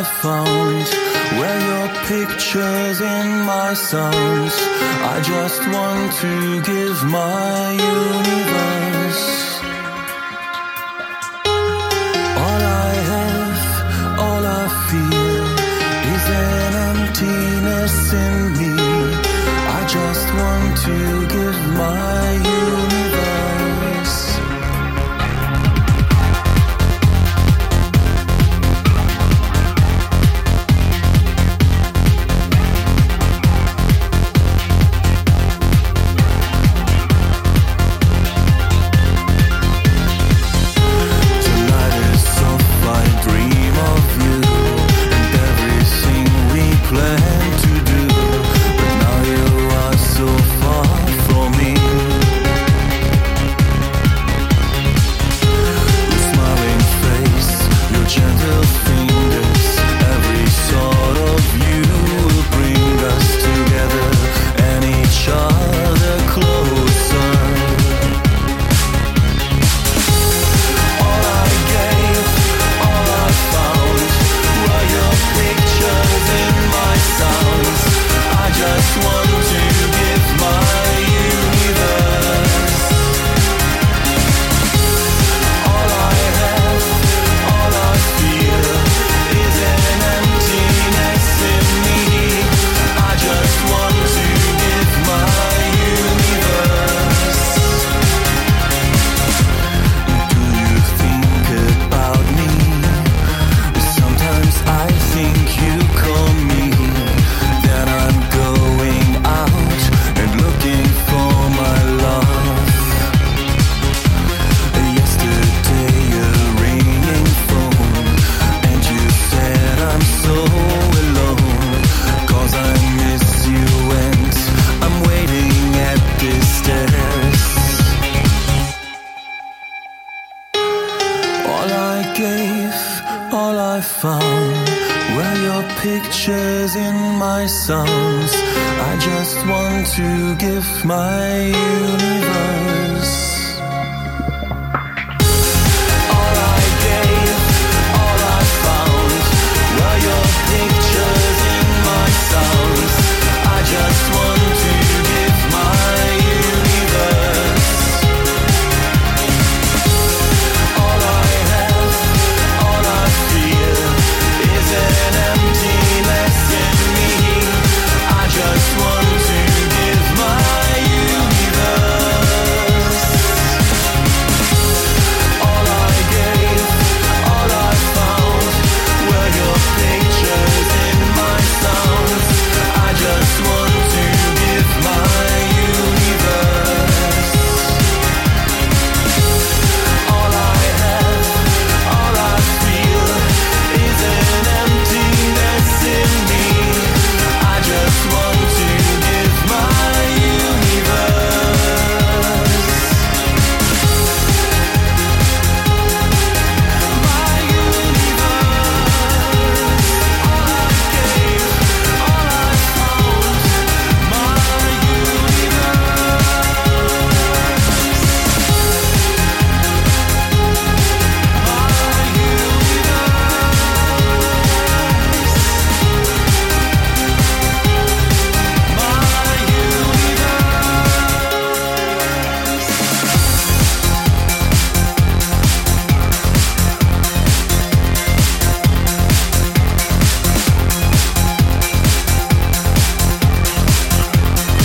I found were your pictures in my sounds. I just want to give my universe. All I have, all I feel is an emptiness in me. I just want to give my universe. All I found were your pictures in my sounds. I just want to give my universe.